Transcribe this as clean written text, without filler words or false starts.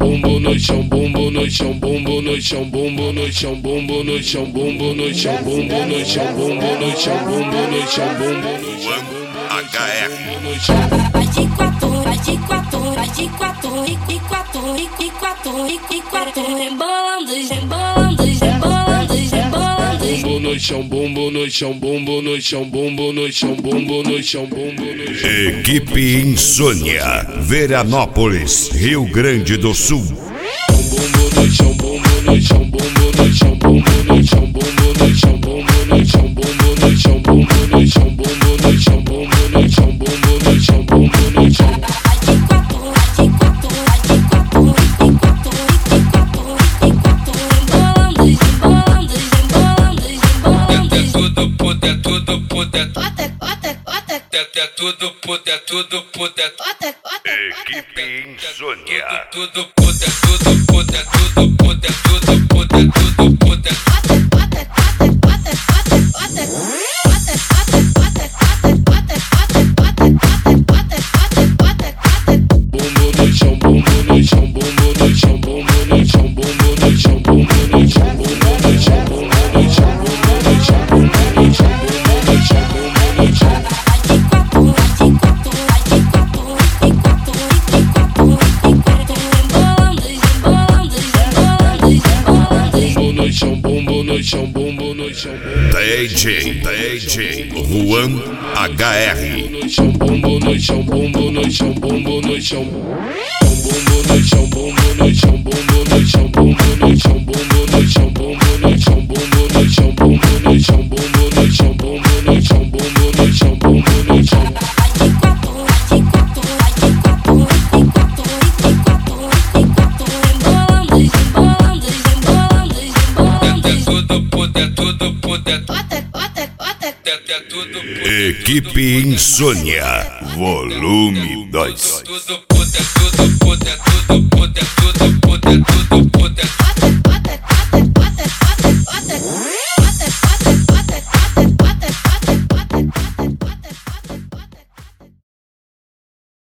bumbo no chão, bumbo no chão, bumbo no chão, bumbo no chão, bumbo no chão, bumbo no chão, bumbo no chão, bumbo no chão, bumbo no chão, bumbo no chão, HR. bumbo no chão, bumbo no chão, bumbo no chão, bumbo no chão, bumbo no chão, bumbo no chão. Equipe Insônia, Veranópolis, Rio Grande do Sul. Bumbo no chão, bumbo no chão, bumbo no chão, bumbo no chão, bumbo no chão, bumbo no chão, bumbo no chão, bumbo no chão, bumbo no chão, bumbo no chão, bumbo no chão, bumbo no chão. Equipe Insônia. DJ Juan HR. Bumbo no chão, bumbo no chão, bumbo no chão, bumbo no chão, bumbo no chão, bumbo no chão, bumbo no chão, bumbo no chão, bumbo no chão, bumbo no chão, bumbo no chão, bumbo no chão, bumbo no chão, bumbo no chão, bumbo no chão. Equipe Insônia, volume 2.